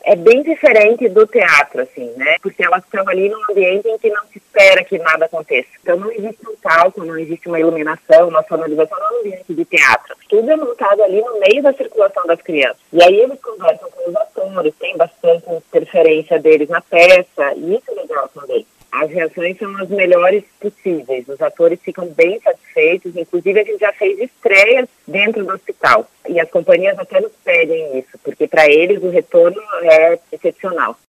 é bem diferente do teatro, assim, né? Porque elas estão ali num ambiente em que não se espera que nada aconteça. Então não existe um palco, não existe uma iluminação, uma sonorização no ambiente de teatro. Tudo é montado ali no meio da circulação das crianças. E aí eles conversam com os atores, tem bastante interferência deles na peça, e isso é legal também. As reações são as melhores possíveis, os atores ficam bem satisfeitos, inclusive a gente já fez estreias dentro do hospital. E as companhias até nos pedem isso, porque para eles o retorno é excepcional.